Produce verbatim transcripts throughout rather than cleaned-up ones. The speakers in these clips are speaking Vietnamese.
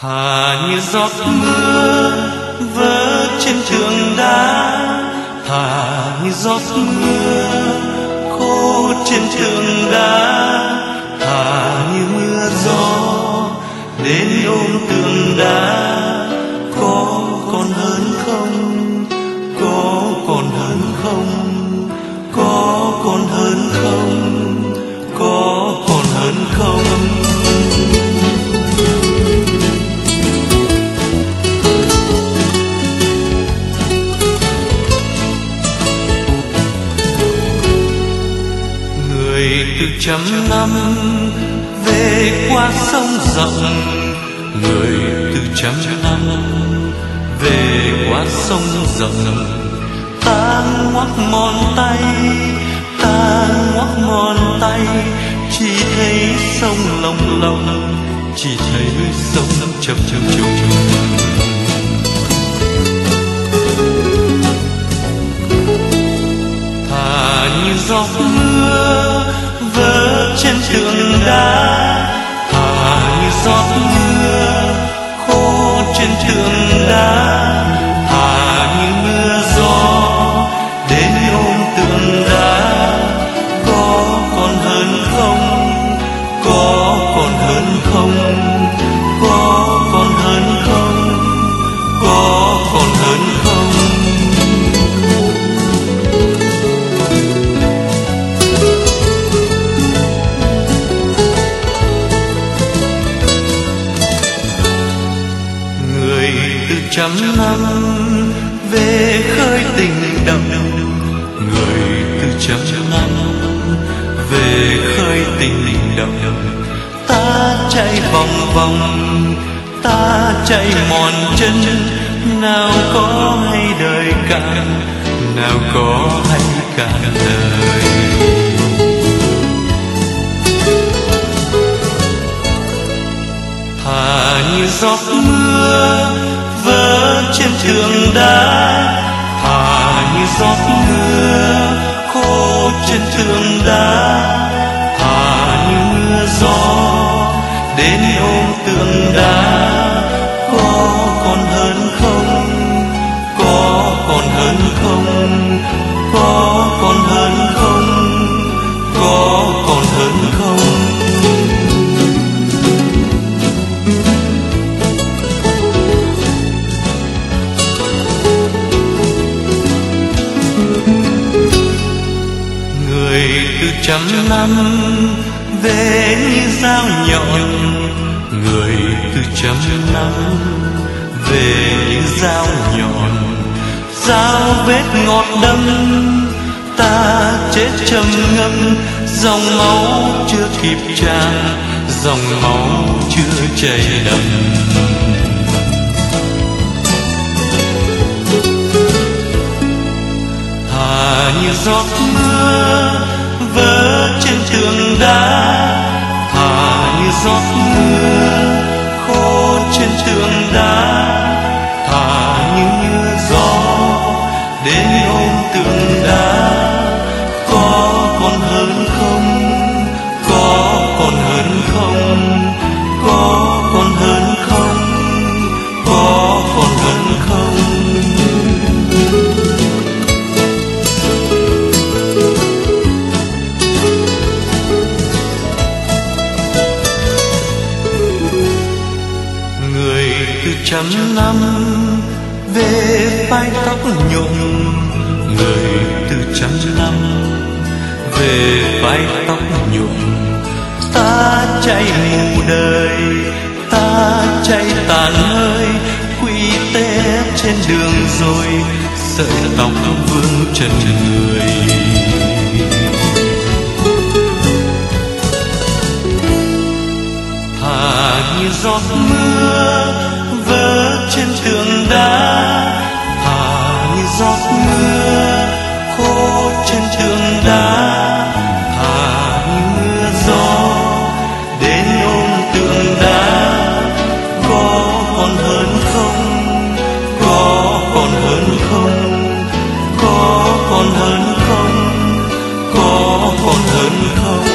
thà như giọt mưa vỡ trên thượng đá, thà như giọt mưa khô trên thượng đá, thà như mưa gió đến ôm tượng đá. Có còn hơn không, có còn hơn không, có còn hơn không, có còn hơn không. Người từ trăm năm về qua sông rộng, người từ trăm năm về qua sông rộng. Ta ngoắc mòn tay, ta ngoắc mòn tay, chỉ thấy sông lồng lộng, chỉ thấy sông chập chập chập chập. Thà như giọt mưa vỡ trên tường đá, thà như giọt mưa khô trên tường đá, thà như mưa gió đến ôm tượng đá. Có còn hơn không, có còn hơn không, có còn hơn không, có còn hơn không. Người từ trăm năm về khơi tình đậm, người từ trăm năm về khơi tình đậm. Ta chạy vòng vòng, ta chạy mòn chân, nào có hay đời cạn, nào có hay cạn đời. Thà như giọt mưa vỡ trên thượng đá, thà như giọt mưa khô trên thượng đá, thà như mưa gió đến ôm tượng đá. Có còn hơn không, có còn hơn không, có còn hơn không, có còn hơn không. Người từ trăm năm về như dao nhọn, người từ trăm năm về như dao nhọn. Dao vết ngọt đâm, ta chết trầm ngâm, dòng máu chưa kịp tràn, dòng máu chưa chảy đậm. Thà như giọt mưa vỡ trên tường đá, thà như giọt mưa khô trên tường đá, thà như mưa gió đến ôm tượng đá. Có còn hơn không, có còn hơn không, có còn hơn không, có còn hơn không. Từ trăm năm về vai tóc nhuộm, người từ trăm năm về vai tóc nhuộm. Ta chạy mù đời, ta chạy tàn hơi, quỳ té trên đường rồi sợi tóc vương trần người. Thà như giọt mưa vỡ trên tường đá, thà như giọt mưa khô trên tường đá, thà như mưa gió đến ôm tượng đá. Có còn hơn không, có còn hơn không, có còn hơn không, có còn hơn không.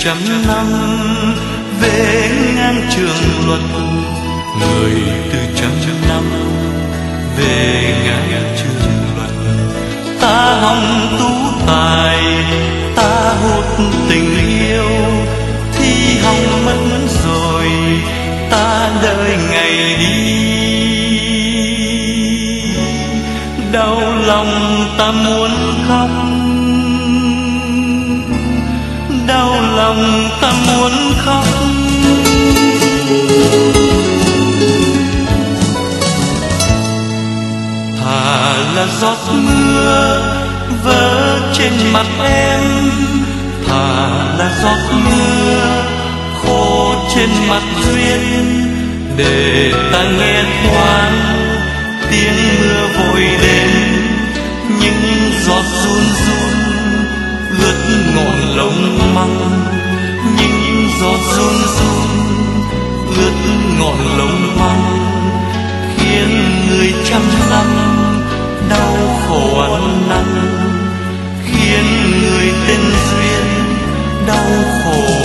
trăm năm về ngang trường luật, người từ trăm năm về ngang trường luật. Ta hòng tú tài, ta hút tình yêu, thì hòng mất rồi, ta đợi ngày đi. Đau lòng ta muốn khóc, đau lòng ta muốn khóc. Thà là giọt mưa vỡ trên mặt em, thà là giọt mưa khô trên mặt duyên, để ta nghe thoáng tiếng mưa vội đến. Những giọt run run ướt ngọn lông măng, những giọt run run ướt ngọn lông măng, khiến người trăm năm đau khổ ăn năn, khiến người tên duyên đau khổ